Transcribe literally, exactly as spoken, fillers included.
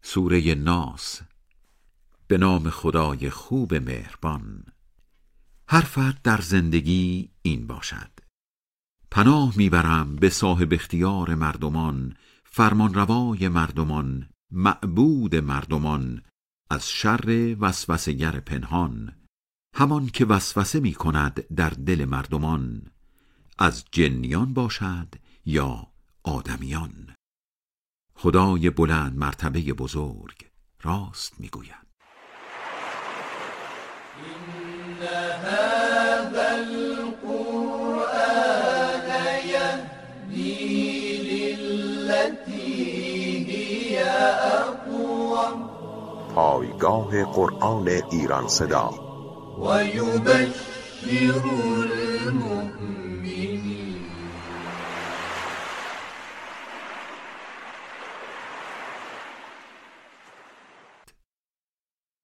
سوره ناس. به نام خدای خوب مهربان. حرفت در زندگی این باشد: پناه میبرم به صاحب اختیار مردمان، فرمان روای مردمان، معبود مردمان، از شر وسوسه گر پنهان، همان که وسوسه می کند در دل مردمان، از جنیان باشد یا آدمیان. خدای بلند مرتبه بزرگ راست میگوید. إن هذا القرآن يهدي للتي هي أقوم. پایگاه قرآن ایران صدا. و یبشر المؤمنین